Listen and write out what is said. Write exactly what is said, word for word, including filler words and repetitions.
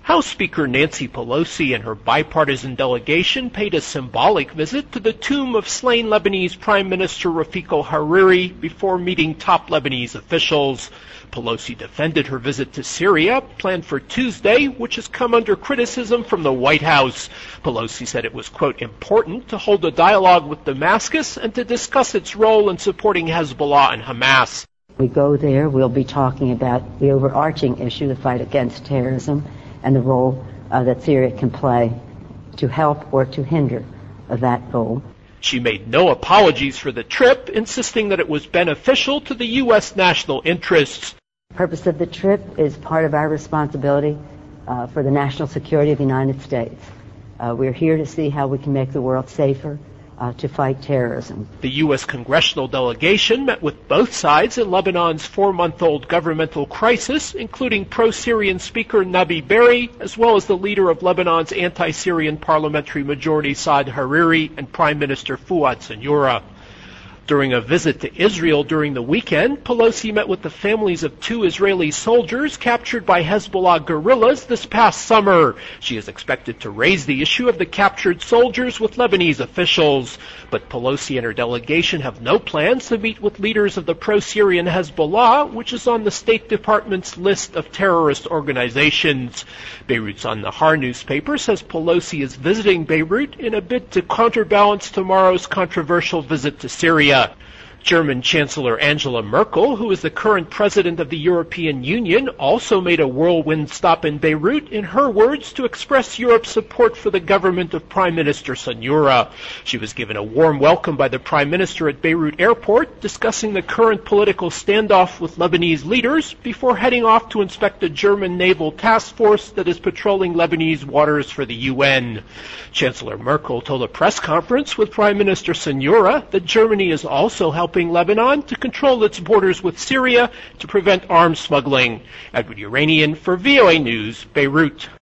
House Speaker Nancy Pelosi and her bipartisan delegation paid a symbolic visit to the tomb of slain Lebanese Prime Minister Rafik al-Hariri before meeting top Lebanese officials. Pelosi defended her visit to Syria, planned for Tuesday, which has come under criticism from the White House. Pelosi said it was, quote, important to hold a dialogue with Damascus and to discuss its role in supporting Hezbollah and Hamas. We go there, we'll be talking about the overarching issue, the fight against terrorism, and the role uh, that Syria can play to help or to hinder uh, that goal. She made no apologies for the trip, insisting that it was beneficial to the U S national interests. The purpose of the trip is part of our responsibility uh, for the national security of the United States. Uh, we're here to see how we can make the world safer Uh, to fight terrorism. The U S congressional delegation met with both sides in Lebanon's four-month-old governmental crisis, including pro-Syrian Speaker Nabi Berri, as well as the leader of Lebanon's anti-Syrian parliamentary majority Saad Hariri and Prime Minister Fouad Siniora. During a visit to Israel during the weekend, Pelosi met with the families of two Israeli soldiers captured by Hezbollah guerrillas this past summer. She is expected to raise the issue of the captured soldiers with Lebanese officials. But Pelosi and her delegation have no plans to meet with leaders of the pro-Syrian Hezbollah, which is on the State Department's list of terrorist organizations. Beirut's An-Nahar newspaper says Pelosi is visiting Beirut in a bid to counterbalance tomorrow's controversial visit to Syria. German Chancellor Angela Merkel, who is the current president of the European Union, also made a whirlwind stop in Beirut, in her words, to express Europe's support for the government of Prime Minister Siniora. She was given a warm welcome by the Prime Minister at Beirut Airport, discussing the current political standoff with Lebanese leaders before heading off to inspect a German naval task force that is patrolling Lebanese waters for the U N. Chancellor Merkel told a press conference with Prime Minister Siniora that Germany is also helping helping Lebanon to control its borders with Syria to prevent arms smuggling. Edward Uranian for V O A News, Beirut.